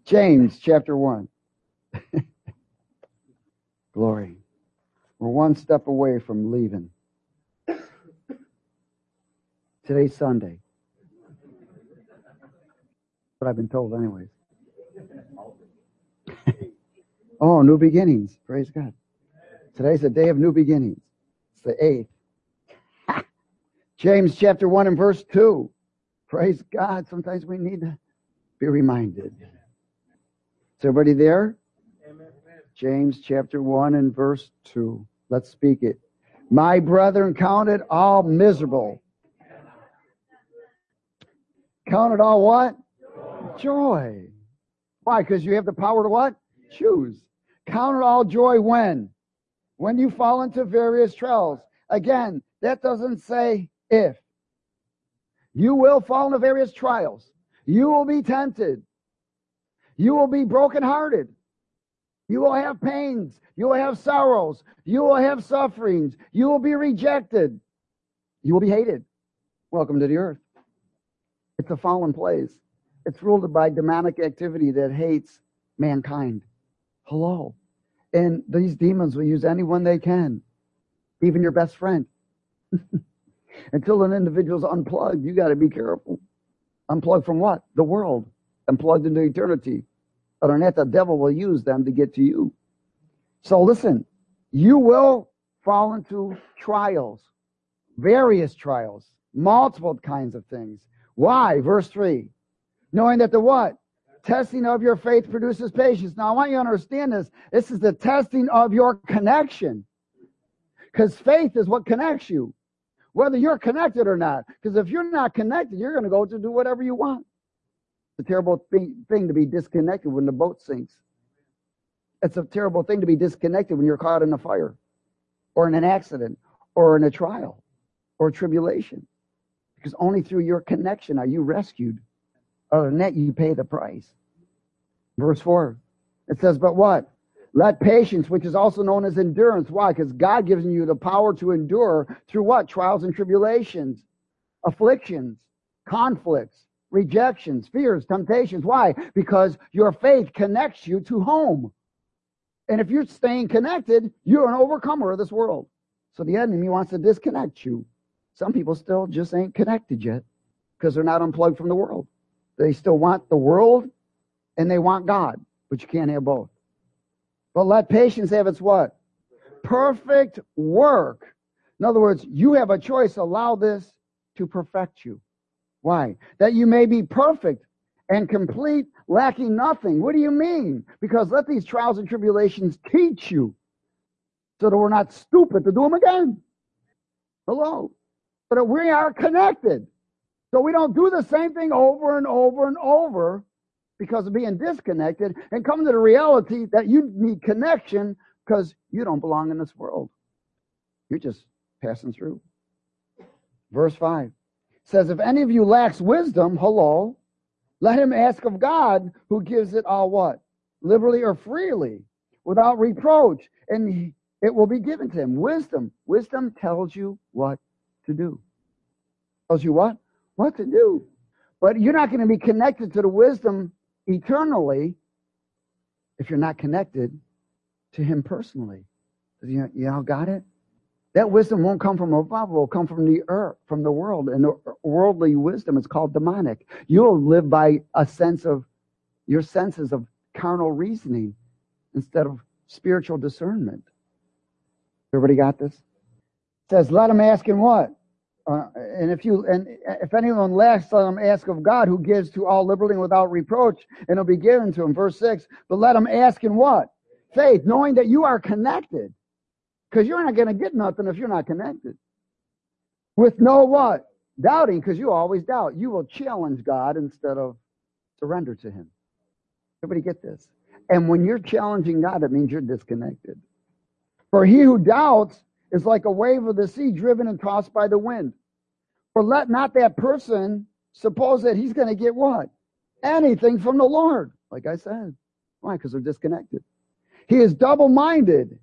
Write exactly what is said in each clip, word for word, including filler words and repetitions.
James chapter one. Glory. We're one step away from leaving. Today's Sunday. But I've been told anyways. Oh, new beginnings. Praise God. Today's a day of new beginnings. It's the eighth. James chapter one and verse two. Praise God. Sometimes we need to be reminded. Is everybody there? Amen. James chapter one and verse two. Let's speak it. My brethren, count it all miserable. Count it all what? Joy. Joy. Why? Because you have the power to what? Choose. Count it all joy when? When you fall into various trials. Again, that doesn't say if. You will fall into various trials. You will be tempted. You will be brokenhearted. You will have pains. You will have sorrows. You will have sufferings. You will be rejected. You will be hated. Welcome to the earth. It's a fallen place. It's ruled by demonic activity that hates mankind. Hello. And these demons will use anyone they can, even your best friend. Until an individual's unplugged, you got to be careful. Unplugged from what? The world. Unplugged into eternity. Other than that, the devil will use them to get to you. So listen, you will fall into trials, various trials, multiple kinds of things. Why? Verse three. Knowing that the what? Testing of your faith produces patience. Now, I want you to understand this. This is the testing of your connection. Because faith is what connects you, whether you're connected or not. Because if you're not connected, you're going to go to do whatever you want. It's a terrible thing, thing to be disconnected when the boat sinks. It's a terrible thing to be disconnected when you're caught in a fire or in an accident or in a trial or tribulation. Because only through your connection are you rescued. Other than that, you pay the price. Verse four, it says, but what? Let patience, which is also known as endurance. Why? Because God gives you the power to endure through what? Trials and tribulations, afflictions, conflicts, rejections, fears, temptations. Why? Because your faith connects you to home. And if you're staying connected, you're an overcomer of this world. So the enemy wants to disconnect you. Some people still just ain't connected yet because they're not unplugged from the world. They still want the world and they want God, but you can't have both. But let patience have its what? Perfect work. In other words, you have a choice. Allow this to perfect you. Why? That you may be perfect and complete, lacking nothing. What do you mean? Because let these trials and tribulations teach you so that we're not stupid to do them again. Hello? So that we are connected. So we don't do the same thing over and over and over because of being disconnected and come to the reality that you need connection because you don't belong in this world. You're just passing through. Verse five says, if any of you lacks wisdom, hello, let him ask of God who gives it all what? Liberally or freely, without reproach, and he, it will be given to him. Wisdom. Wisdom tells you what to do. Tells you what? What to do. But you're not going to be connected to the wisdom eternally if you're not connected to him personally. You, you all got it? That wisdom won't come from above. It will come from the earth, from the world. And the worldly wisdom is called demonic. You'll live by a sense of, your senses of carnal reasoning instead of spiritual discernment. Everybody got this? It says, let him ask in what? Uh, and if you and if anyone lacks, let him ask of God, who gives to all liberally and without reproach, and it'll be given to him. Verse six. But let him ask in what? Faith, knowing that you are connected, because you're not going to get nothing if you're not connected. With no what? Doubting, because you always doubt. You will challenge God instead of surrender to him. Everybody get this? And when you're challenging God, it means you're disconnected. For he who doubts is like a wave of the sea driven and tossed by the wind. For let not that person suppose that he's going to get what? Anything from the Lord. Like I said. Why? Because they're disconnected. He is double-minded,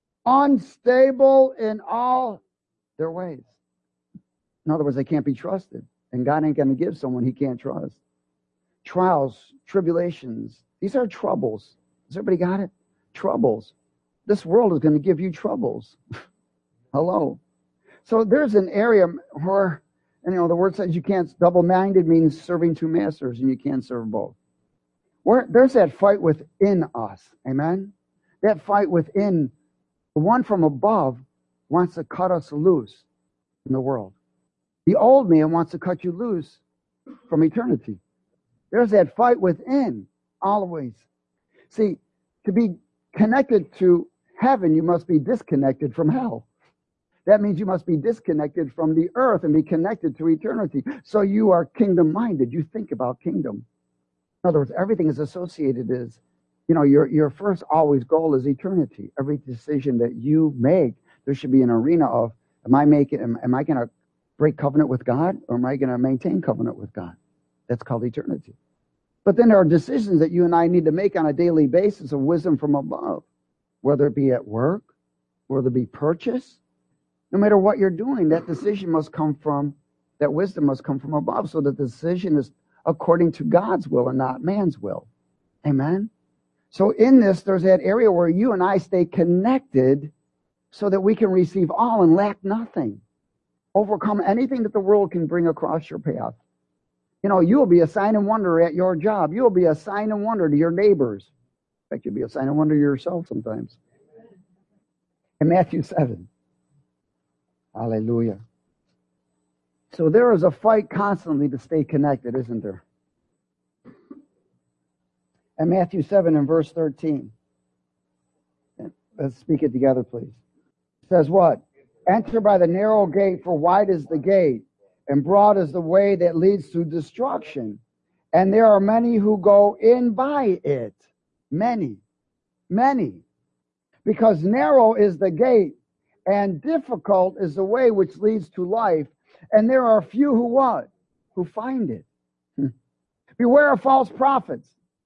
unstable in all their ways. In other words, they can't be trusted. And God ain't going to give someone he can't trust. Trials, tribulations, These are troubles. Has everybody got it? Troubles. This world is going to give you troubles. Hello. So there's an area where, you know, the word says you can't, double-minded means serving two masters, and you can't serve both. Where, there's that fight within us. Amen? That fight within, the one from above wants to cut us loose in the world. The old man wants to cut you loose from eternity. There's that fight within, always. See, to be connected to heaven, you must be disconnected from hell. That means you must be disconnected from the earth and be connected to eternity. So you are kingdom-minded. You think about kingdom. In other words, everything is associated is, you know, your, your first always goal is eternity. Every decision that you make, there should be an arena of, am I making, am, am I going to break covenant with God, or am I going to maintain covenant with God? That's called eternity. But then there are decisions that you and I need to make on a daily basis of wisdom from above, whether it be at work, whether it be purchase. No matter what you're doing, that decision must come from, that wisdom must come from above, so that the decision is according to God's will and not man's will. Amen? So in this, there's that area where you and I stay connected so that we can receive all and lack nothing. Overcome anything that the world can bring across your path. You know, you'll be a sign and wonder at your job. You'll be a sign and wonder to your neighbors. In fact, you'll be a sign and wonder to yourself sometimes. In Matthew seven. Hallelujah. So there is a fight constantly to stay connected, isn't there? In Matthew seven and verse thirteen. Let's speak it together, please. It says what? Enter by the narrow gate, for wide is the gate, and broad is the way that leads to destruction. And there are many who go in by it. Many. Many. Because narrow is the gate, and difficult is the way which leads to life. And there are few who what? Who find it. Hmm. Beware of false prophets.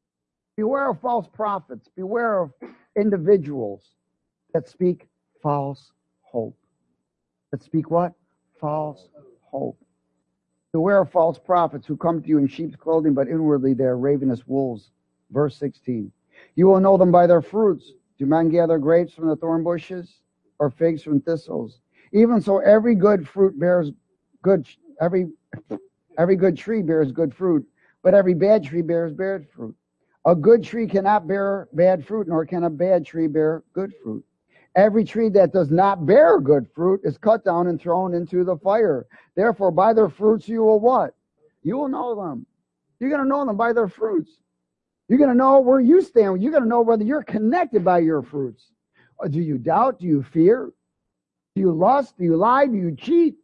Beware of false prophets. Beware of individuals that speak false hope. That speak what? False hope. Beware of false prophets who come to you in sheep's clothing, but inwardly they are ravenous wolves. Verse sixteen. You will know them by their fruits. Do men gather grapes from the thorn bushes, or figs from thistles? Even so, every good fruit bears good. Every every good tree bears good fruit, but every bad tree bears bad fruit. A good tree cannot bear bad fruit, nor can a bad tree bear good fruit. Every tree that does not bear good fruit is cut down and thrown into the fire. Therefore, by their fruits you will what? You will know them. You're going to know them by their fruits. You're going to know where you stand. You're going to know whether you're connected by your fruits. Or do you doubt? Do you fear? Do you lust? Do you lie? Do you cheat?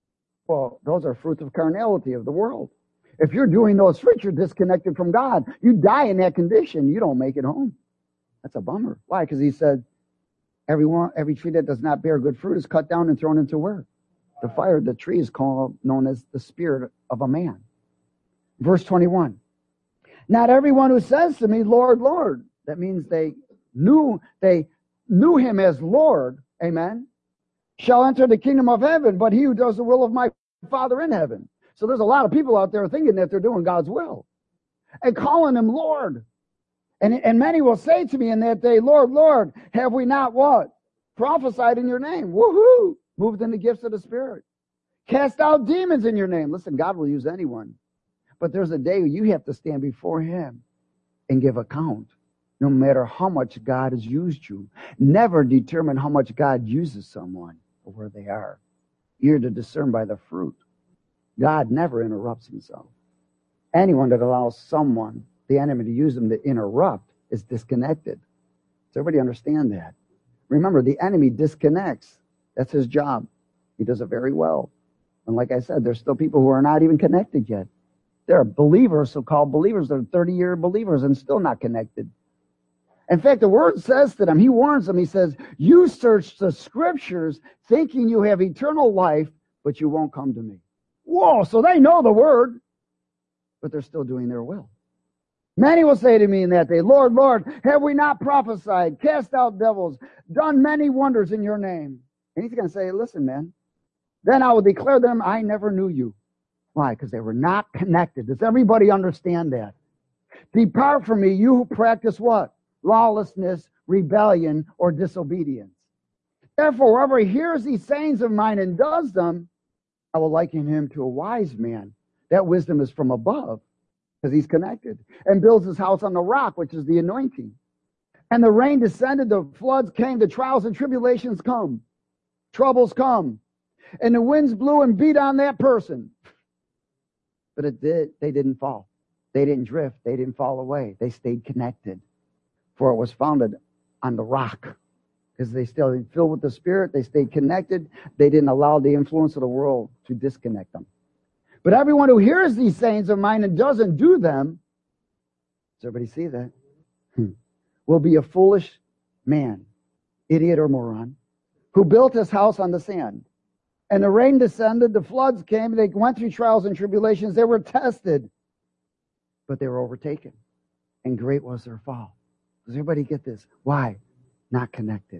Well, those are fruits of carnality of the world. If you're doing those fruits, you're disconnected from God. You die in that condition. You don't make it home. That's a bummer. Why? Because he said, Everyone, every tree that does not bear good fruit is cut down and thrown into where? The fire. The tree is called, known as the spirit of a man. Verse twenty-one. Not everyone who says to me, Lord, Lord. That means they knew, they knew him as Lord. Amen. Shall enter the kingdom of heaven, but he who does the will of my Father in heaven. So there's a lot of people out there thinking that they're doing God's will and calling him Lord. And, and many will say to me in that day, Lord, Lord, have we not what? Prophesied in your name. Woohoo! Moved in the gifts of the Spirit. Cast out demons in your name. Listen, God will use anyone. But there's a day you have to stand before him and give account. No matter how much God has used you. Never determine how much God uses someone or where they are. You're to discern by the fruit. God never interrupts himself. Anyone that allows someone, the enemy, to use them to interrupt is disconnected. Does everybody understand that? Remember, the enemy disconnects. That's his job. He does it very well. And like I said, there's still people who are not even connected yet. There are believers, so-called believers, that are thirty-year believers and still not connected. In fact, the word says to them, he warns them, he says, you search the scriptures thinking you have eternal life, but you won't come to me. Whoa, so they know the word, but they're still doing their will. Many will say to me in that day, Lord, Lord, have we not prophesied, cast out devils, done many wonders in your name? And he's going to say, listen, man, then I will declare them, I never knew you. Why? Because they were not connected. Does everybody understand that? Depart from me, you who practice what? Lawlessness, rebellion, or disobedience. Therefore, whoever hears these sayings of mine and does them, I will liken him to a wise man. That wisdom is from above, because he's connected, and builds his house on the rock, which is the anointing. And the rain descended, the floods came, the trials and tribulations come, troubles come, and the winds blew and beat on that person. But it did, they didn't fall. They didn't drift. They didn't fall away. They stayed connected. For it was founded on the rock. Because they still filled with the Spirit. They stayed connected. They didn't allow the influence of the world to disconnect them. But everyone who hears these sayings of mine and doesn't do them, does everybody see that? Hmm. Will be a foolish man, idiot or moron, who built his house on the sand. And the rain descended, the floods came, they went through trials and tribulations, they were tested, but they were overtaken. And great was their fall. Does everybody get this? Why? Not connected.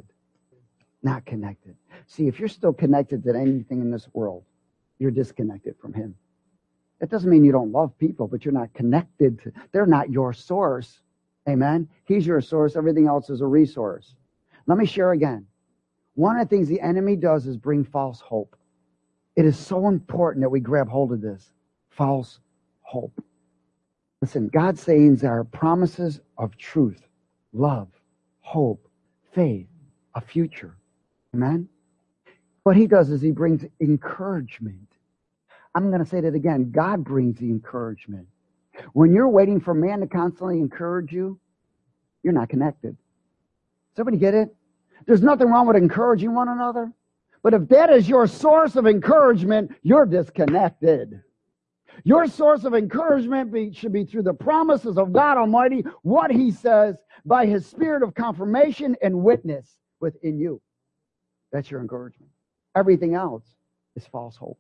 Not connected. See, if you're still connected to anything in this world, you're disconnected from Him. That doesn't mean you don't love people, but you're not connected to, they're not your source. Amen? He's your source. Everything else is a resource. Let me share again. One of the things the enemy does is bring false hope. It is so important that we grab hold of this. False hope. Listen, God's sayings are promises of truth, love, hope, faith, a future. Amen? What He does is He brings encouragement. I'm going to say that again. God brings the encouragement. When you're waiting for man to constantly encourage you, you're not connected. Does everybody get it? There's nothing wrong with encouraging one another. But if that is your source of encouragement, you're disconnected. Your source of encouragement be, should be through the promises of God Almighty, what He says, by His Spirit of confirmation and witness within you. That's your encouragement. Everything else is false hope.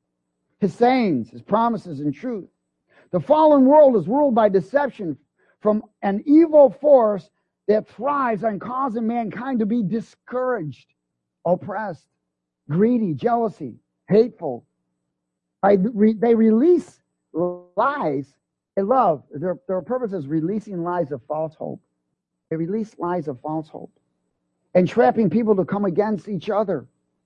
His sayings, His promises, and truth. The fallen world is ruled by deception from an evil force that thrives on causing mankind to be discouraged, oppressed, greedy, jealousy, hateful. I, re, they release lies and love. Their, their purpose is releasing lies of false hope. They release lies of false hope. And trapping people to come against each other,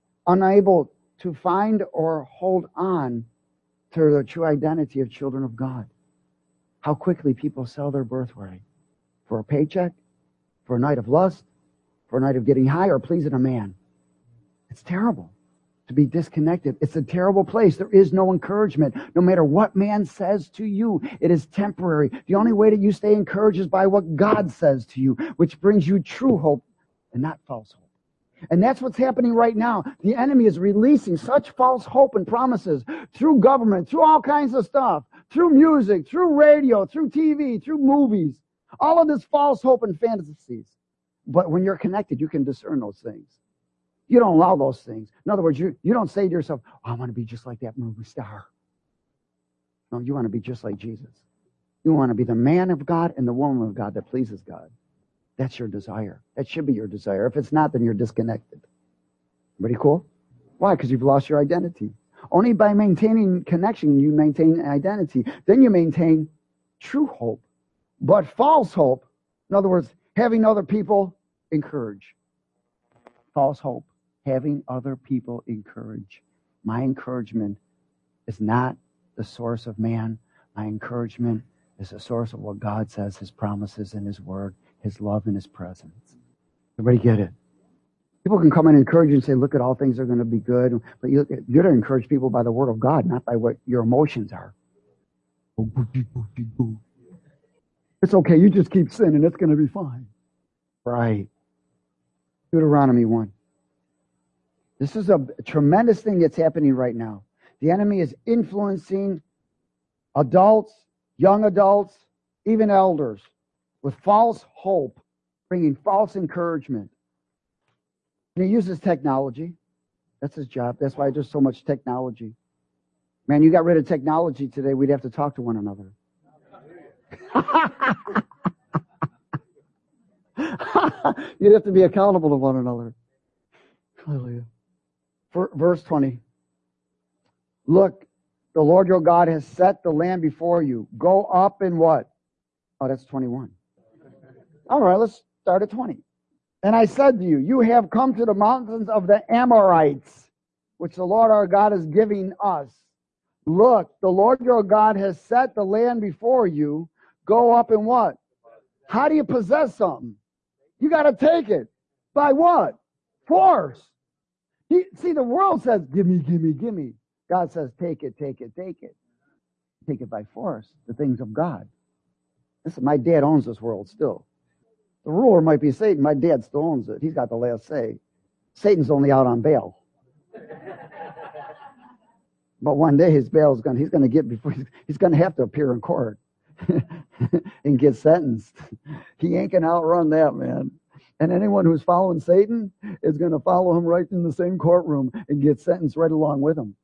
unable to find or hold on to the true identity of children of God. How quickly people sell their birthright for a paycheck, for a night of lust, for a night of getting high or pleasing a man. It's terrible to be disconnected. It's a terrible place. There is no encouragement. No matter what man says to you, it is temporary. The only way that you stay encouraged is by what God says to you, which brings you true hope and not false hope. And that's what's happening right now. The enemy is releasing such false hope and promises through government, through all kinds of stuff, through music, through radio, through T V, through movies. All of this false hope and fantasies. But when you're connected, you can discern those things. You don't allow those things. In other words, you, you don't say to yourself, oh, I want to be just like that movie star. No, you want to be just like Jesus. You want to be the man of God and the woman of God that pleases God. That's your desire. That should be your desire. If it's not, then you're disconnected. Everybody cool? Why? Because you've lost your identity. Only by maintaining connection, you maintain identity. Then you maintain true hope. But false hope, in other words, having other people encourage. False hope, having other people encourage. My encouragement is not the source of man. My encouragement is the source of what God says, His promises and His word, His love and His presence. Everybody get it? People can come and encourage you and say, look at all things are going to be good. But you, you're to encourage people by the word of God, not by what your emotions are. It's okay. You just keep sinning. It's going to be fine. Right. Deuteronomy one. This is a tremendous thing that's happening right now. The enemy is influencing adults, young adults, even elders with false hope, bringing false encouragement. And he uses technology. That's his job. That's why there's so much technology. Man, you got rid of technology today, we'd have to talk to one another. You'd have to be accountable to one another. Hallelujah. For, verse twenty. Look, the Lord your God has set the land before you. Go up and what? Oh, that's twenty-one. All right, let's start at twenty. And I said to you, you have come to the mountains of the Amorites, which the Lord our God is giving us. Look, the Lord your God has set the land before you. Go up and what? How do you possess something? You got to take it. By what? Force. He, see, the world says, give me, give me, give me. God says, take it, take it, take it. Take it by force, the things of God. Listen, my dad owns this world still. The ruler might be Satan. My dad still owns it. He's got the last say. Satan's only out on bail. But one day his bail's going. He's going to get before. He's, he's going to have to appear in court and get sentenced. He ain't going to outrun that, man. And anyone who's following Satan is going to follow him right in the same courtroom and get sentenced right along with him.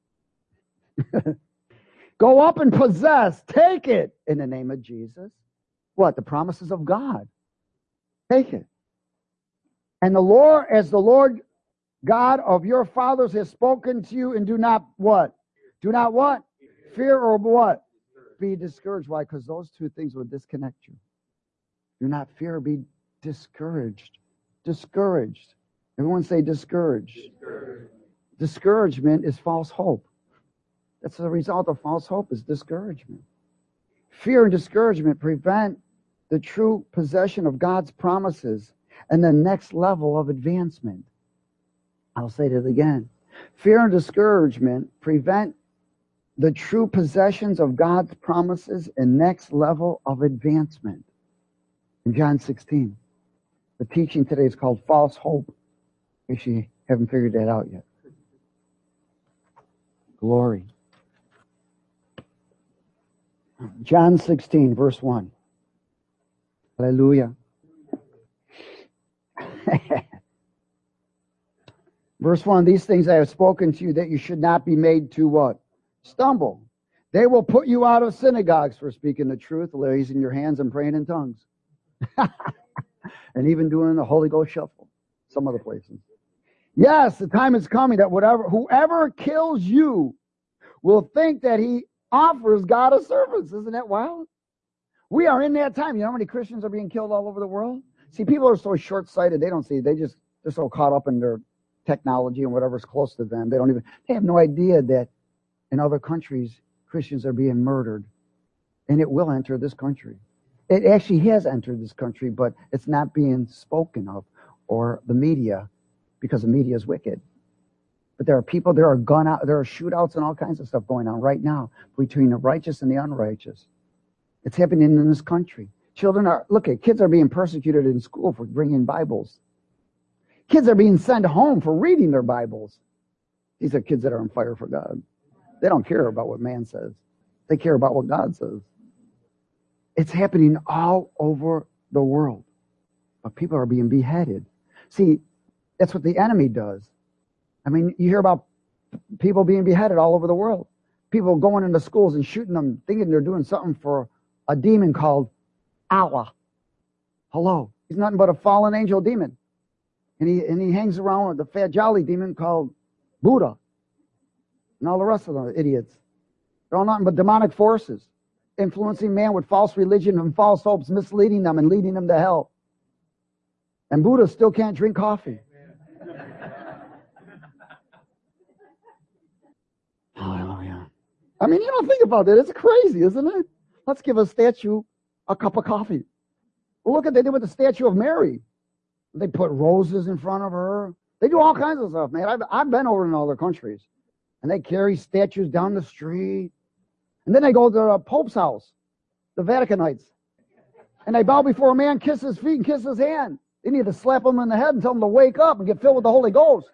Go up and possess. Take it in the name of Jesus. What? The promises of God. Take it. And the Lord, as the Lord God of your fathers has spoken to you, and do not what? Do not what? Fear or what? Be discouraged. Why? Because those two things will disconnect you. Do not fear or be discouraged. Discouraged. Everyone say discouraged. Discouraged. Discouragement is false hope. That's the result of false hope, is discouragement. Fear and discouragement prevent the true possession of God's promises and the next level of advancement. I'll say that again. Fear and discouragement prevent the true possessions of God's promises and next level of advancement. In John sixteen, the teaching today is called false hope, in case you haven't figured that out yet. Glory. John sixteen, verse one. Hallelujah. Verse one, these things I have spoken to you, that you should not be made to what? Stumble. They will put you out of synagogues for speaking the truth, raising your hands and praying in tongues. And even doing the Holy Ghost shuffle. Some other places. Yes, the time is coming that whatever, whoever kills you will think that he offers God a service. Isn't that wild? We are in that time. You know how many Christians are being killed all over the world? See, people are so short-sighted. They don't see. They just, they're so caught up in their technology and whatever's close to them. They don't even, they have no idea that in other countries, Christians are being murdered. And it will enter this country. It actually has entered this country, but it's not being spoken of, or the media, because the media is wicked. But there are people, there are gun out, there are shootouts and all kinds of stuff going on right now between the righteous and the unrighteous. It's happening in this country. Children are, look at, kids are being persecuted in school for bringing Bibles. Kids are being sent home for reading their Bibles. These are kids that are on fire for God. They don't care about what man says. They care about what God says. It's happening all over the world. But people are being beheaded. See, that's what the enemy does. I mean, you hear about people being beheaded all over the world. People going into schools and shooting them, thinking they're doing something for a demon called Allah. Hello. He's nothing but a fallen angel demon. And he, and he hangs around with the fat jolly demon called Buddha. And all the rest of the idiots. They're all nothing but demonic forces, influencing man with false religion and false hopes, misleading them and leading them to hell. And Buddha still can't drink coffee. Hallelujah. I mean, you don't think about that. It's crazy, isn't it? Let's give a statue a cup of coffee. Well, look at what they did with the statue of Mary. They put roses in front of her. They do all kinds of stuff, man. I've, I've been over in other countries. And they carry statues down the street. And then they go to the Pope's house, the Vaticanites. And they bow before a man, kiss his feet, and kiss his hand. They need to slap him in the head and tell him to wake up and get filled with the Holy Ghost.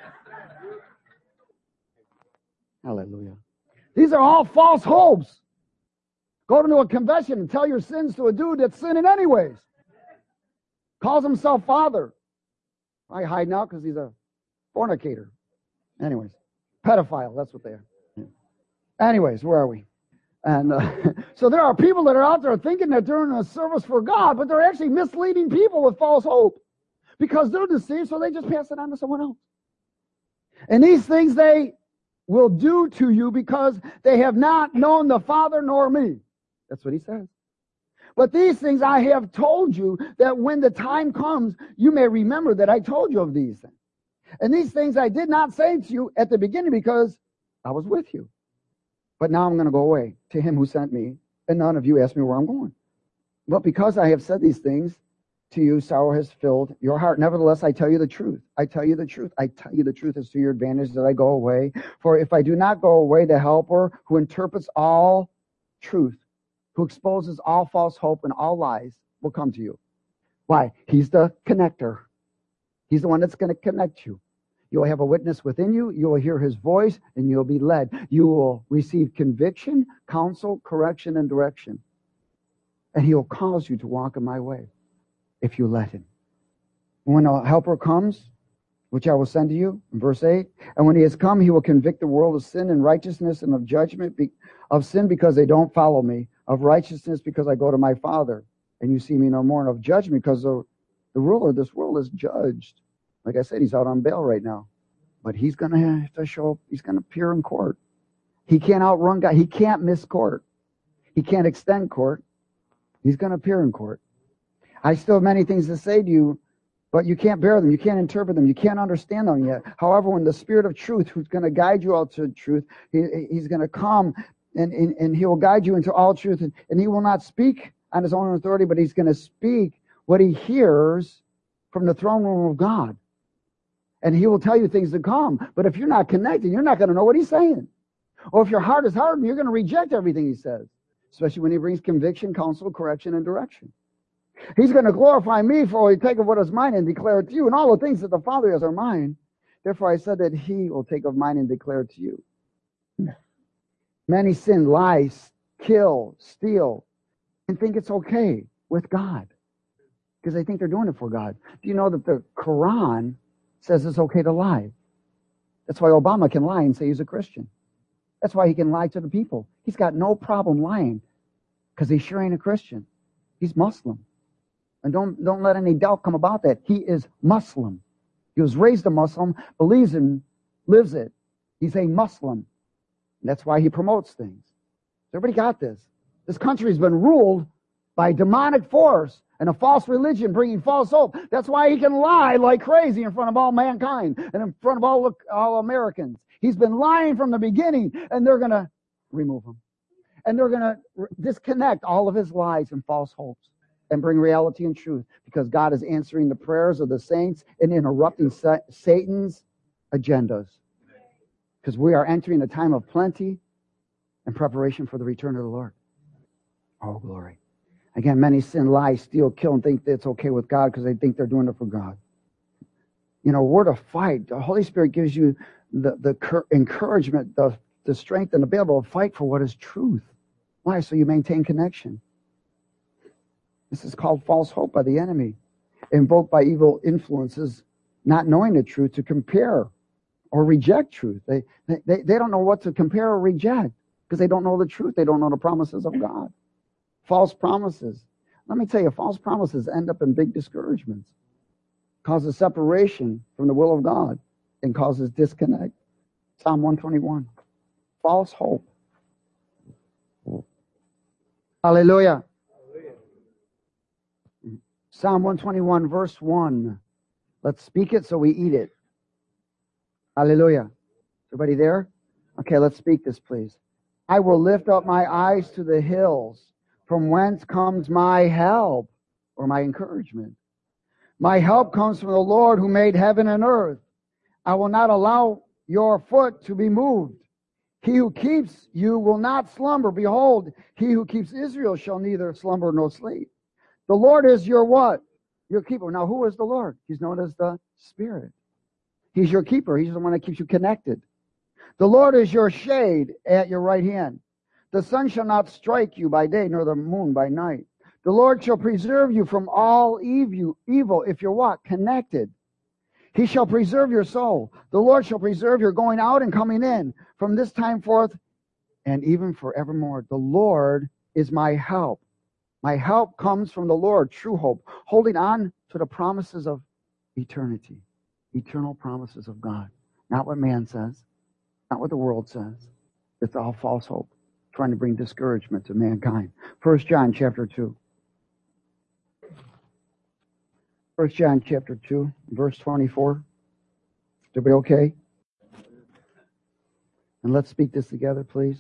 Hallelujah. These are all false hopes. Go to a convention and tell your sins to a dude that's sinning anyways. Calls himself father. I hide now because he's a fornicator. Anyways, pedophile, that's what they are. Anyways, where are we? And uh, so there are people that are out there thinking that they're in a service for God, but they're actually misleading people with false hope because they're deceived, so they just pass it on to someone else. And these things they will do to you because they have not known the Father nor me. That's what he says. But these things I have told you, that when the time comes, you may remember that I told you of these things. And these things I did not say to you at the beginning because I was with you. But now I'm going to go away to him who sent me, and none of you ask me where I'm going. But because I have said these things to you, sorrow has filled your heart. Nevertheless, I tell you the truth. I tell you the truth. I tell you the truth. It's to your advantage that I go away. For if I do not go away, the helper who interprets all truth, who exposes all false hope and all lies, will come to you. Why? He's the connector. He's the one that's going to connect you. You'll have a witness within you. You will hear his voice, and you'll be led. You will receive conviction, counsel, correction, and direction. And he'll cause you to walk in my way if you let him. When a helper comes, which I will send to you, in verse eight, and when he has come, he will convict the world of sin and righteousness and of judgment, of sin because they don't follow me, of righteousness because I go to my Father, and you see me no more, and of judgment because the, the ruler of this world is judged. Like I said, he's out on bail right now. But he's going to have to show up. He's going to appear in court. He can't outrun God. He can't miss court. He can't extend court. He's going to appear in court. I still have many things to say to you, but you can't bear them. You can't interpret them. You can't understand them yet. However, when the Spirit of truth, who's going to guide you out to truth, he, he's going to come and, and, and he will guide you into all truth. And, and he will not speak on his own authority, but he's going to speak what he hears from the throne room of God. And he will tell you things to come. But if you're not connected, you're not going to know what he's saying. Or if your heart is hardened, you're going to reject everything he says. Especially when he brings conviction, counsel, correction, and direction. He's going to glorify me for he take of what is mine and declare it to you. And all the things that the Father has are mine. Therefore I said that he will take of mine and declare it to you. Many sin, lie, kill, steal, and think it's okay with God. Because they think they're doing it for God. Do you know that the Quran says it's okay to lie? That's why Obama can lie and say he's a Christian. That's why he can lie to the people. He's got no problem lying because he sure ain't a Christian. He's Muslim. And don't, don't let any doubt come about that. He is Muslim. He was raised a Muslim, believes in, lives it. He's a Muslim. And that's why he promotes things. Everybody got this. This country's been ruled by demonic force and a false religion bringing false hope. That's why he can lie like crazy in front of all mankind and in front of all, all Americans. He's been lying from the beginning, and they're going to remove him. And they're going to disconnect all of his lies and false hopes and bring reality and truth, because God is answering the prayers of the saints and interrupting sa- Satan's agendas. Because we are entering a time of plenty and preparation for the return of the Lord. Oh, glory. Again, many sin, lie, steal, kill, and think that it's okay with God because they think they're doing it for God. You know, we're to fight. The Holy Spirit gives you the, the cur- encouragement, the, the strength, and the ability to fight for what is truth. Why? So you maintain connection. This is called false hope by the enemy, invoked by evil influences, not knowing the truth to compare or reject truth. They, they, they don't know what to compare or reject because they don't know the truth. They don't know the promises of God. False promises. Let me tell you, false promises end up in big discouragements, causes separation from the will of God, and causes disconnect. Psalm one twenty-one. False hope. Hallelujah. Psalm one twenty-one, verse one. Let's speak it so we eat it. Hallelujah. Everybody there? Okay, let's speak this, please. I will lift up my eyes to the hills. From whence comes my help or my encouragement? My help comes from the Lord who made heaven and earth. I will not allow your foot to be moved. He who keeps you will not slumber. Behold, he who keeps Israel shall neither slumber nor sleep. The Lord is your what? Your keeper. Now, who is the Lord? He's known as the Spirit. He's your keeper. He's the one that keeps you connected. The Lord is your shade at your right hand. The sun shall not strike you by day, nor the moon by night. The Lord shall preserve you from all evil, evil if you're what? Connected. He shall preserve your soul. The Lord shall preserve your going out and coming in from this time forth and even forevermore. The Lord is my help. My help comes from the Lord, true hope, holding on to the promises of eternity, eternal promises of God. Not what man says, not what the world says. It's all false hope, trying to bring discouragement to mankind. First John chapter two. First John chapter two, verse twenty-four. Everybody okay? And let's speak this together, please.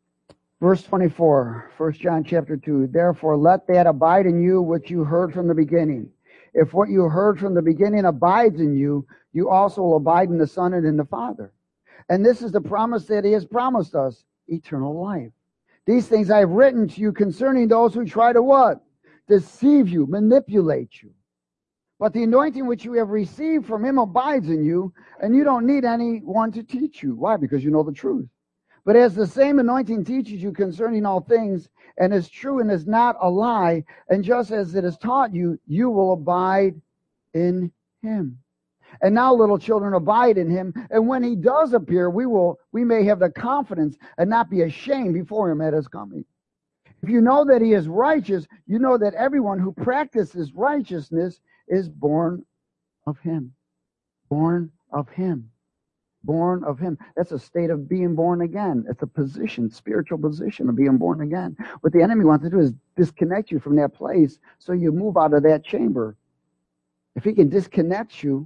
Verse twenty-four, First John chapter two. Therefore, let that abide in you which you heard from the beginning. If what you heard from the beginning abides in you, you also will abide in the Son and in the Father. And this is the promise that he has promised us, eternal life. These things I have written to you concerning those who try to what? Deceive you, manipulate you. But the anointing which you have received from him abides in you, and you don't need anyone to teach you. Why? Because you know the truth. But as the same anointing teaches you concerning all things, and is true and is not a lie, and just as it is taught you, you will abide in him. And now, little children, abide in him, and when he does appear, we will we may have the confidence and not be ashamed before him at his coming. If you know that he is righteous, you know that everyone who practices righteousness is born of him. Born of him. Born of him. That's a state of being born again. It's a position, spiritual position of being born again. What the enemy wants to do is disconnect you from that place so you move out of that chamber. If he can disconnect you,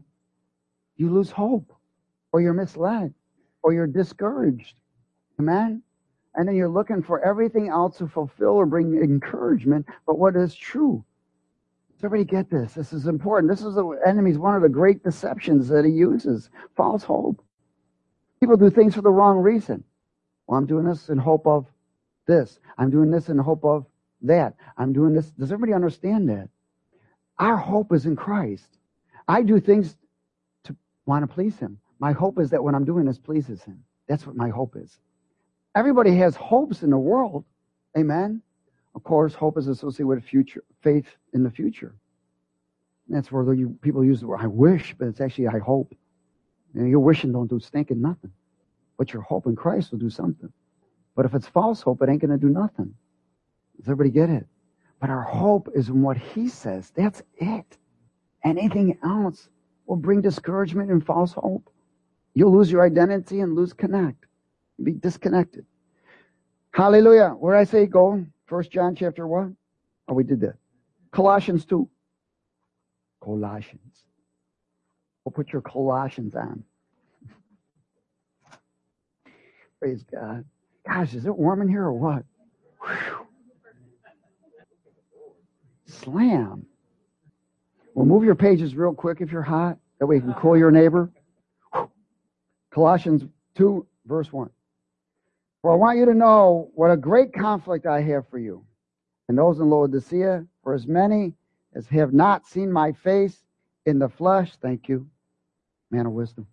you lose hope, or you're misled, or you're discouraged. Amen? And then you're looking for everything else to fulfill or bring encouragement, but what is true? Does everybody get this? This is important. This is the enemy's one of the great deceptions that he uses. False hope. People do things for the wrong reason. Well, I'm doing this in hope of this. I'm doing this in hope of that. I'm doing this. Does everybody understand that? Our hope is in Christ. I do things to want to please him. My hope is that what I'm doing this pleases him. That's what my hope is. Everybody has hopes in the world. Amen. Of course, hope is associated with future, faith in the future. And that's where you, people use the word, I wish, but it's actually, I hope. You know, your wishing don't do stinking nothing. But your hope in Christ will do something. But if it's false hope, it ain't going to do nothing. Does everybody get it? But our hope is in what he says. That's it. Anything else will bring discouragement and false hope. You'll lose your identity and lose connect. You'll be disconnected. Hallelujah. Where I say go? First John chapter one. Oh, we did that. Colossians two. Colossians. We'll put your Colossians on. Praise God. Gosh, is it warm in here or what? Whew. Slam. Well, move your pages real quick if you're hot. That way you can cool your neighbor. Whew. Colossians two, verse one. For I want you to know what a great conflict I have for you and those in Laodicea, for as many as have not seen my face in the flesh, thank you, man of wisdom.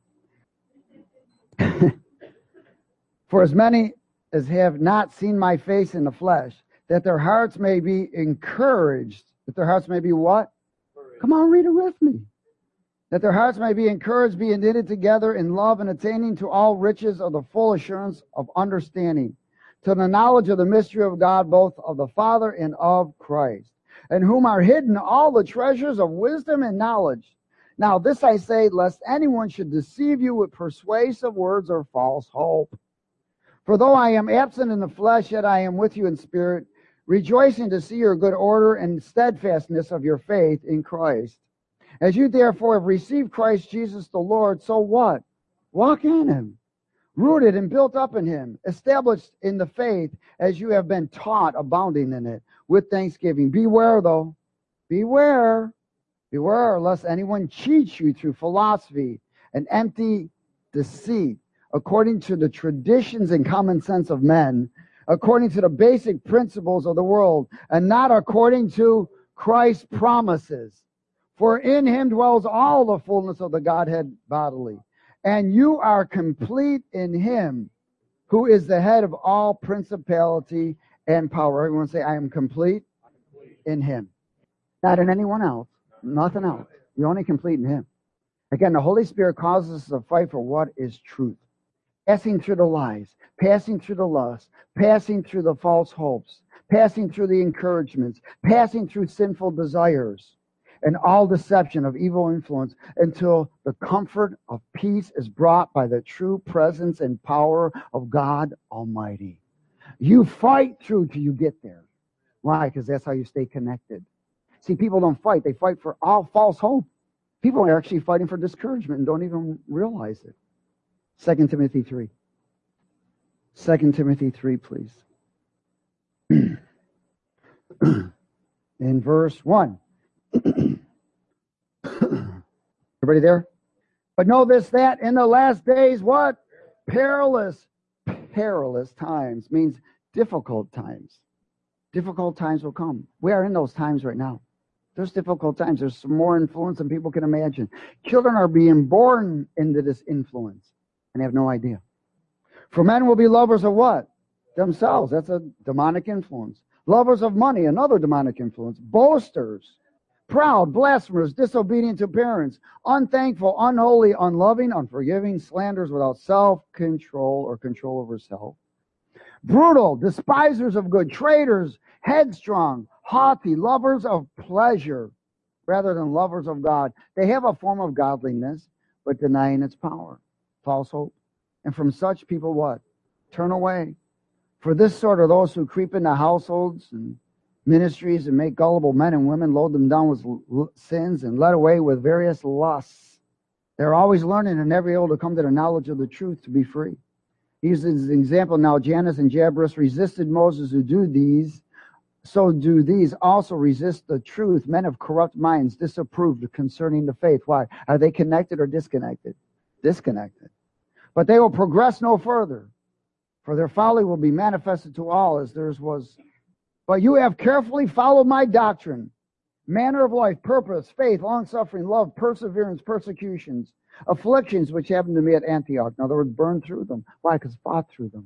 For as many as have not seen my face in the flesh, that their hearts may be encouraged. That their hearts may be what? Come on, read it with me. That their hearts may be encouraged, being knitted together in love and attaining to all riches of the full assurance of understanding, to the knowledge of the mystery of God, both of the Father and of Christ, in whom are hidden all the treasures of wisdom and knowledge. Now this I say, lest anyone should deceive you with persuasive words or false hope. For though I am absent in the flesh, yet I am with you in spirit, rejoicing to see your good order and steadfastness of your faith in Christ. As you therefore have received Christ Jesus the Lord, so what? Walk in him, rooted and built up in him, established in the faith as you have been taught, abounding in it, with thanksgiving. Beware, though. Beware. Beware, lest anyone cheats you through philosophy and empty deceit, according to the traditions and common sense of men, according to the basic principles of the world, and not according to Christ's promises. For in him dwells all the fullness of the Godhead bodily. And you are complete in him, who is the head of all principality and power. Everyone say, I am complete in him. Not in anyone else. Nothing else. You're only complete in him. Again, the Holy Spirit causes us to fight for what is truth. Passing through the lies, passing through the lust, passing through the false hopes, passing through the encouragements, passing through sinful desires, and all deception of evil influence, until the comfort of peace is brought by the true presence and power of God Almighty. You fight through till you get there. Why? Because that's how you stay connected. See, people don't fight. They fight for all false hope. People are actually fighting for discouragement and don't even realize it. Second Timothy three. Second Timothy three, please. In verse one. Everybody there? But know this, that in the last days, what? Perilous, perilous times means difficult times. Difficult times will come. We are in those times right now. There's difficult times. There's some more influence than people can imagine. Children are being born into this influence and have no idea. For men will be lovers of what? Themselves. That's a demonic influence. Lovers of money, another demonic influence. Boasters, proud, blasphemers, disobedient to parents, unthankful, unholy, unloving, unforgiving, slanderers, without self-control or control over self. Brutal, despisers of good, traitors, headstrong, haughty, lovers of pleasure rather than lovers of God. They have a form of godliness, but denying its power. False hope. And from such people what? Turn away. For this sort are those who creep into households and ministries and make gullible men and women, load them down with l- sins and led away with various lusts. They're always learning and never able to come to the knowledge of the truth to be free. He uses an example now. Jannes and Jambres resisted Moses, who do these. So do these also resist the truth. Men of corrupt minds disapproved concerning the faith. Why? Are they connected or disconnected? Disconnected. But they will progress no further, for their folly will be manifested to all as theirs was. But you have carefully followed my doctrine, manner of life, purpose, faith, long-suffering, love, perseverance, persecutions, afflictions, which happened to me at Antioch. In other words, burned through them. Why? Because fought through them.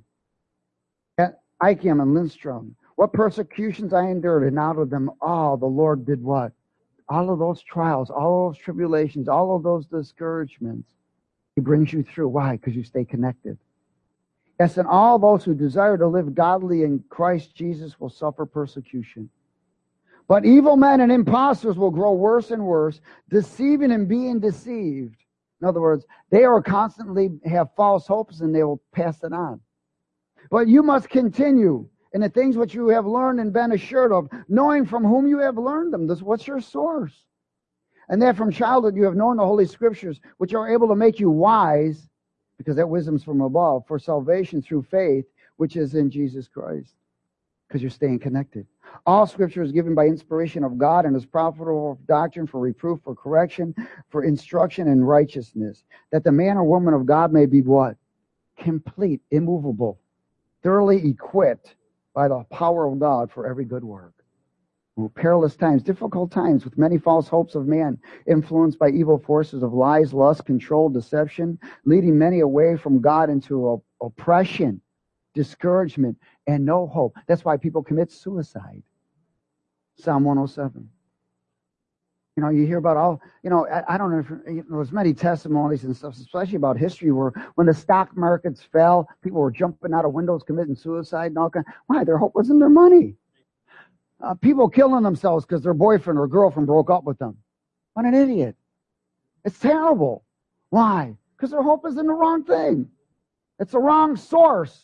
At Iconium and Lystra, what persecutions I endured, and out of them all the Lord did what? All of those trials, all those tribulations, all of those discouragements, He brings you through. Why? Because you stay connected. Yes, and all those who desire to live godly in Christ Jesus will suffer persecution. But evil men and impostors will grow worse and worse, deceiving and being deceived. In other words, they are constantly have false hopes and they will pass it on. But you must continue in the things which you have learned and been assured of, knowing from whom you have learned them. This, what's your source? And that from childhood you have known the Holy Scriptures, which are able to make you wise, because that wisdom's from above, for salvation through faith, which is in Jesus Christ. Because you're staying connected. All Scripture is given by inspiration of God and is profitable for doctrine, for reproof, for correction, for instruction in righteousness, that the man or woman of God may be what? Complete, immovable, thoroughly equipped by the power of God for every good work. Ooh, perilous times, difficult times, with many false hopes of man, influenced by evil forces of lies, lust, control, deception, leading many away from God into oppression, discouragement, and no hope. That's why people commit suicide. Psalm one oh seven. You know, you hear about all, you know, I, I don't know if you know, there's many testimonies and stuff, especially about history, where when the stock markets fell, people were jumping out of windows, committing suicide and all kinds. Why? Their hope was in their money. Uh, people killing themselves because their boyfriend or girlfriend broke up with them. What an idiot. It's terrible. Why? Because their hope is in the wrong thing. It's the wrong source.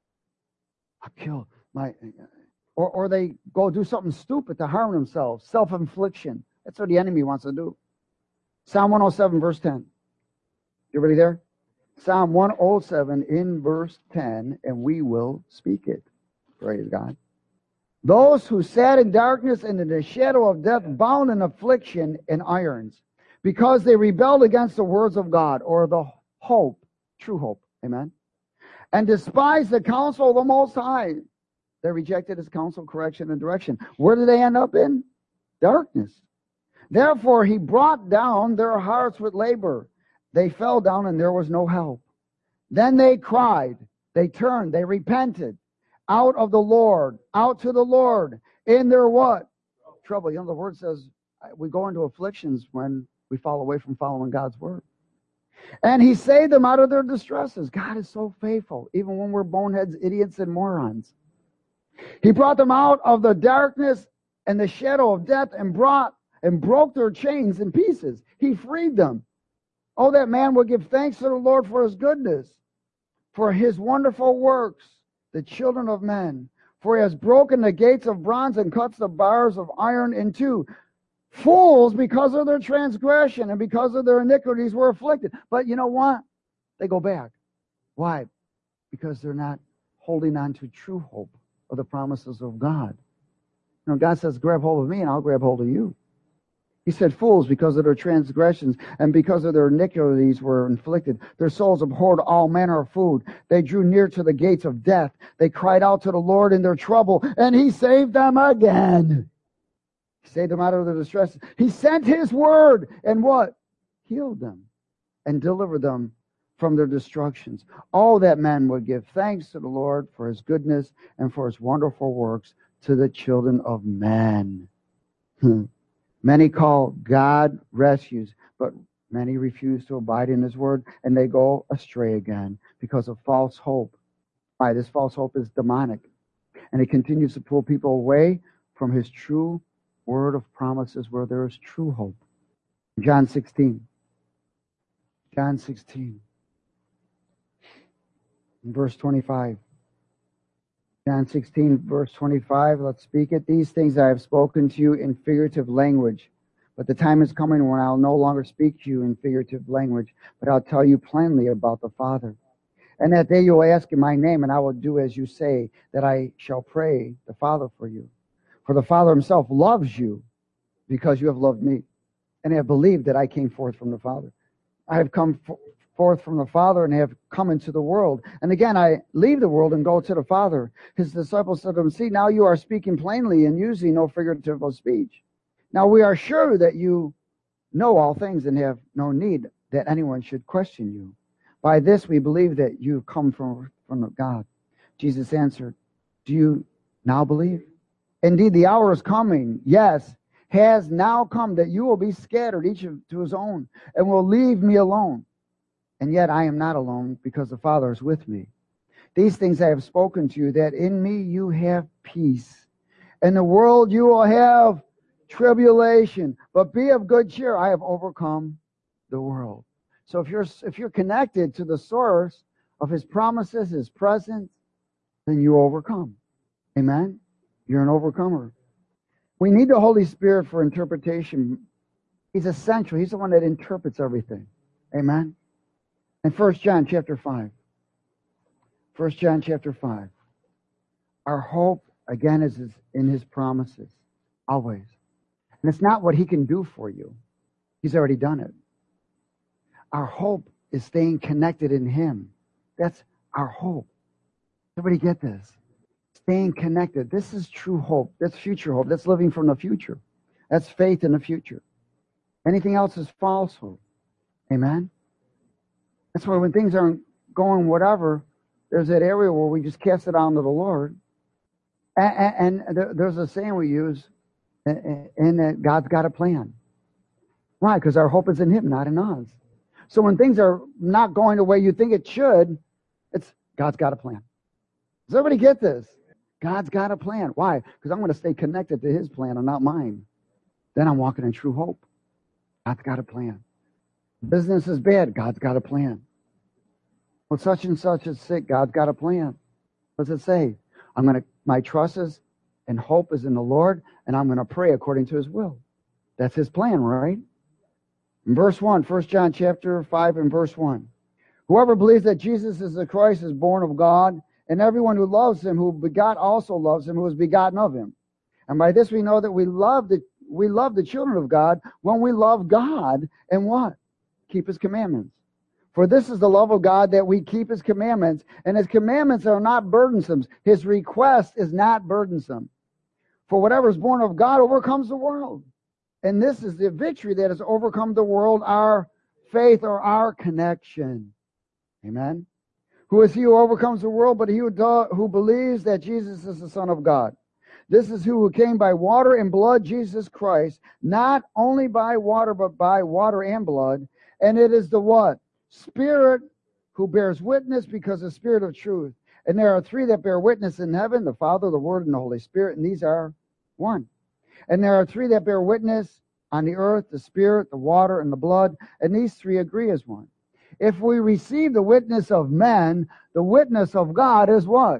I'll kill my... Or, or they go do something stupid to harm themselves. Self-infliction. That's what the enemy wants to do. Psalm one oh seven, verse ten. Everybody there? Psalm one oh seven in verse ten, and we will speak it. Praise God. Those who sat in darkness and in the shadow of death, bound in affliction and irons, because they rebelled against the words of God, or the hope, true hope, amen, and despised the counsel of the Most High. They rejected His counsel, correction, and direction. Where did they end up in? Darkness. Therefore He brought down their hearts with labor. They fell down and there was no help. Then they cried, they turned, they repented. Out of the Lord, out to the Lord, in their what? Trouble. You know, the word says we go into afflictions when we fall away from following God's word. And He saved them out of their distresses. God is so faithful, even when we're boneheads, idiots, and morons. He brought them out of the darkness and the shadow of death and brought and broke their chains in pieces. He freed them. Oh, that man would give thanks to the Lord for His goodness, for His wonderful works, the children of men. For He has broken the gates of bronze and cuts the bars of iron in two. Fools, because of their transgression and because of their iniquities, were afflicted. But you know what? They go back. Why? Because they're not holding on to true hope of the promises of God. You know, God says, grab hold of me and I'll grab hold of you. He said, fools, because of their transgressions and because of their iniquities were inflicted. Their souls abhorred all manner of food. They drew near to the gates of death. They cried out to the Lord in their trouble, and he saved them again. He saved them out of their distress. He sent his word and what? Healed them and delivered them from their destructions. Oh, that men would give thanks to the Lord for his goodness and for his wonderful works to the children of men. Many call God rescues, but many refuse to abide in his word, and they go astray again because of false hope. Why? This false hope is demonic, and it continues to pull people away from his true word of promises where there is true hope. John sixteen. John sixteen. Verse twenty-five. John sixteen, verse twenty-five, let's speak it. These things I have spoken to you in figurative language, but the time is coming when I'll no longer speak to you in figurative language, but I'll tell you plainly about the Father. And that day you will ask in my name, and I will do as you say, that I shall pray the Father for you. For the Father himself loves you because you have loved me, and have believed that I came forth from the Father. I have come for forth from the Father and have come into the world. And again, I leave the world and go to the Father. His disciples said to him, see, now you are speaking plainly and using no figurative of speech. Now we are sure that you know all things and have no need that anyone should question you. By this we believe that you come from, from God. Jesus answered, do you now believe? Indeed, the hour is coming, yes, has now come, that you will be scattered, each to his own, and will leave me alone. And yet I am not alone, because the Father is with me. These things I have spoken to you, that in me you have peace. In the world you will have tribulation, but be of good cheer. I have overcome the world. So if you're if you're connected to the source of his promises, his presence, then you overcome. Amen? You're an overcomer. We need the Holy Spirit for interpretation. He's essential. He's the one that interprets everything. Amen? In First John chapter five. First John chapter five. Our hope, again, is in his promises. Always. And it's not what he can do for you. He's already done it. Our hope is staying connected in him. That's our hope. Everybody get this? Staying connected. This is true hope. That's future hope. That's living from the future. That's faith in the future. Anything else is false hope. Amen? That's why when things aren't going whatever, there's that area where we just cast it on to the Lord. And, and there's a saying we use, in that God's got a plan. Why? Because our hope is in him, not in us. So when things are not going the way you think it should, it's God's got a plan. Does everybody get this? God's got a plan. Why? Because I'm going to stay connected to his plan and not mine. Then I'm walking in true hope. God's got a plan. Business is bad. God's got a plan. Well, such and such is sick. God's got a plan. What does it say? I'm going to, my trust is and hope is in the Lord, and I'm going to pray according to his will. That's his plan, right? In verse one, First John chapter five and verse one. Whoever believes that Jesus is the Christ is born of God, and everyone who loves him, who begot, also loves him, who is begotten of him. And by this we know that we love the we love the children of God when we love God and what? Keep his commandments. For this is the love of God, that we keep his commandments, and his commandments are not burdensome. His request is not burdensome. For whatever is born of God overcomes the world. And this is the victory that has overcome the world, our faith or our connection. Amen. Who is he who overcomes the world but he who, do, who believes that Jesus is the Son of God? This is who came by water and blood, Jesus Christ, not only by water, but by water and blood. And it is the what? Spirit who bears witness, because the Spirit of truth. And there are three that bear witness in heaven, the Father, the Word, and the Holy Spirit, and these are one. And there are three that bear witness on the earth, the Spirit, the water, and the blood, and these three agree as one. If we receive the witness of men, the witness of God is what?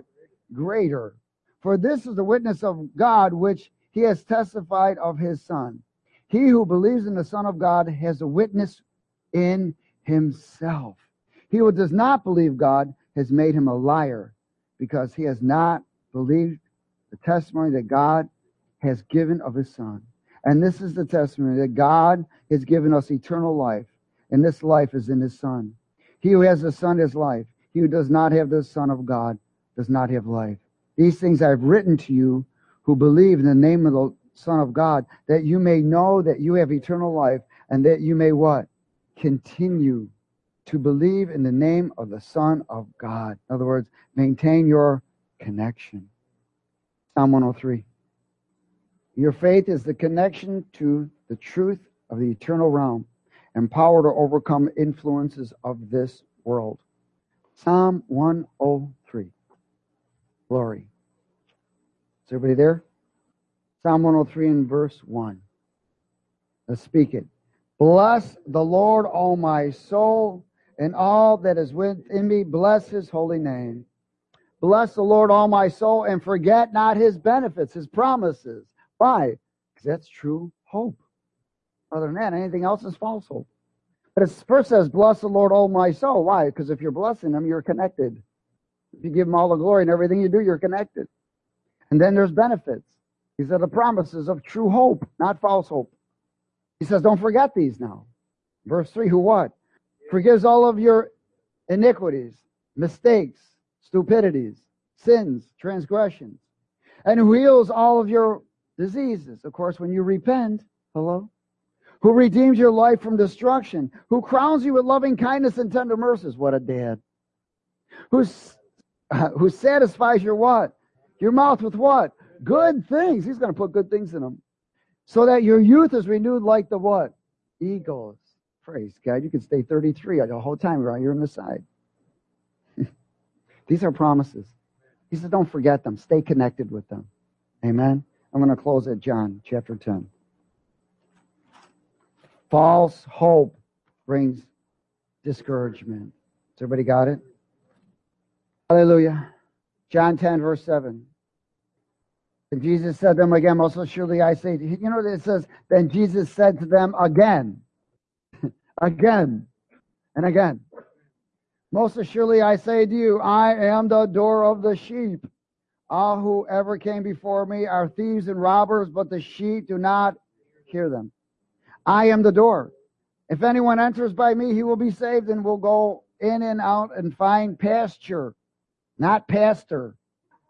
Greater. For this is the witness of God which he has testified of his Son. He who believes in the Son of God has a witness in himself. He who does not believe God has made him a liar, because he has not believed the testimony that God has given of his Son. And this is the testimony, that God has given us eternal life, and this life is in his Son. He who has the Son has life. He who does not have the Son of God does not have life. These things I have written to you who believe in the name of the Son of God, that you may know that you have eternal life, and that you may what? Continue to believe in the name of the Son of God. In other words, maintain your connection. Psalm one oh three. Your faith is the connection to the truth of the eternal realm and power to overcome influences of this world. Psalm one oh three. Glory. Is everybody there? Psalm one oh three and verse one. Let's speak it. Bless the Lord, O my soul, and all that is within me. Bless his holy name. Bless the Lord, all my soul, and forget not his benefits, his promises. Why? Because that's true hope. Other than that, anything else is false hope. But it first says, bless the Lord, all my soul. Why? Because if you're blessing him, you're connected. If you give him all the glory and everything you do, you're connected. And then there's benefits. These are the promises of true hope, not false hope. He says, don't forget these now. Verse three, who what? Forgives all of your iniquities, mistakes, stupidities, sins, transgressions, and who heals all of your diseases. Of course, when you repent, hello? Who redeems your life from destruction, who crowns you with loving kindness and tender mercies. What a dad. Who's, uh, who satisfies your what? Your mouth with what? Good things. He's going to put good things in them. So that your youth is renewed like the what? Eagles. Praise God. You can stay thirty-three the whole time around. You're on the side. These are promises. He said, don't forget them. Stay connected with them. Amen. I'm going to close at John chapter ten. False hope brings discouragement. Has everybody got it? Hallelujah. John ten, verse seven. And Jesus said to them again, most surely I say, you know what it says? Then Jesus said to them again, again, and again. Most assuredly I say to you, I am the door of the sheep. All who ever came before me are thieves and robbers, but the sheep do not hear them. I am the door. If anyone enters by me, he will be saved and will go in and out and find pasture, not pastor.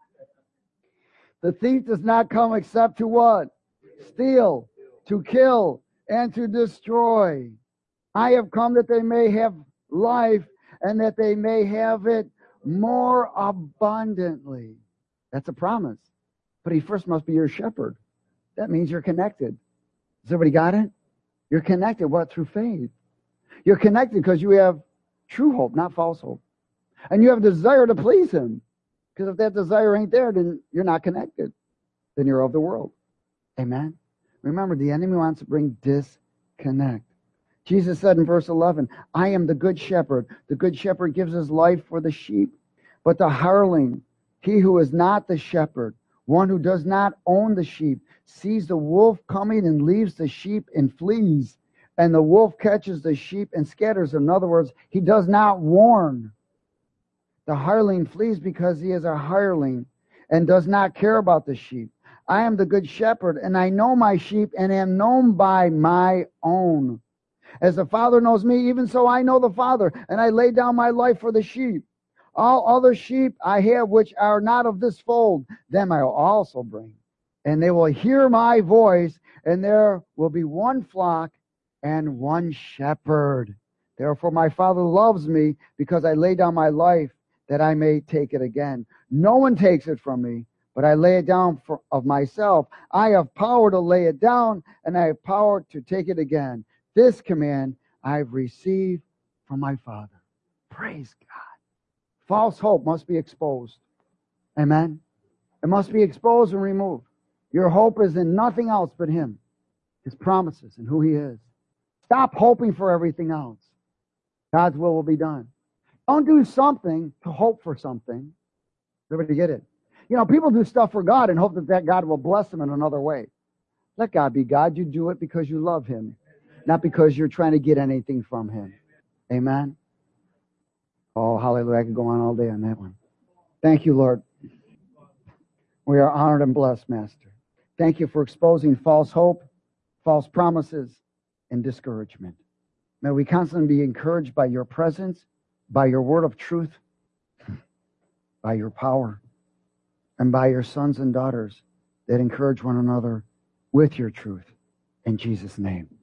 The thief does not come except to what? Steal, to kill, and to destroy. I have come that they may have life and that they may have it more abundantly. That's a promise. But he first must be your shepherd. That means you're connected. Has everybody got it? You're connected. What? Through faith. You're connected because you have true hope, not false hope. And you have a desire to please him. Because if that desire ain't there, then you're not connected. Then you're of the world. Amen? Remember, the enemy wants to bring disconnect. Jesus said in verse eleven, I am the good shepherd. The good shepherd gives his life for the sheep. But the hireling, he who is not the shepherd, one who does not own the sheep, sees the wolf coming and leaves the sheep and flees. And the wolf catches the sheep and scatters them. In other words, he does not warn. The hireling flees because he is a hireling and does not care about the sheep. I am the good shepherd, and I know my sheep and am known by my own. As the Father knows me, even so I know the Father, and I lay down my life for the sheep. All other sheep I have which are not of this fold, them I will also bring. And they will hear my voice, and there will be one flock and one shepherd. Therefore my Father loves me, because I lay down my life that I may take it again. No one takes it from me, but I lay it down for, of myself. I have power to lay it down, and I have power to take it again. This command I've received from my Father. Praise God. False hope must be exposed. Amen? It must be exposed and removed. Your hope is in nothing else but him, his promises, and who he is. Stop hoping for everything else. God's will will be done. Don't do something to hope for something. Everybody get it? You know, people do stuff for God and hope that, that God will bless them in another way. Let God be God. You do it because you love him, not because you're trying to get anything from him. Amen. Oh, hallelujah. I could go on all day on that one. Thank you, Lord. We are honored and blessed, Master. Thank you for exposing false hope, false promises, and discouragement. May we constantly be encouraged by your presence, by your word of truth, by your power, and by your sons and daughters that encourage one another with your truth. In Jesus' name.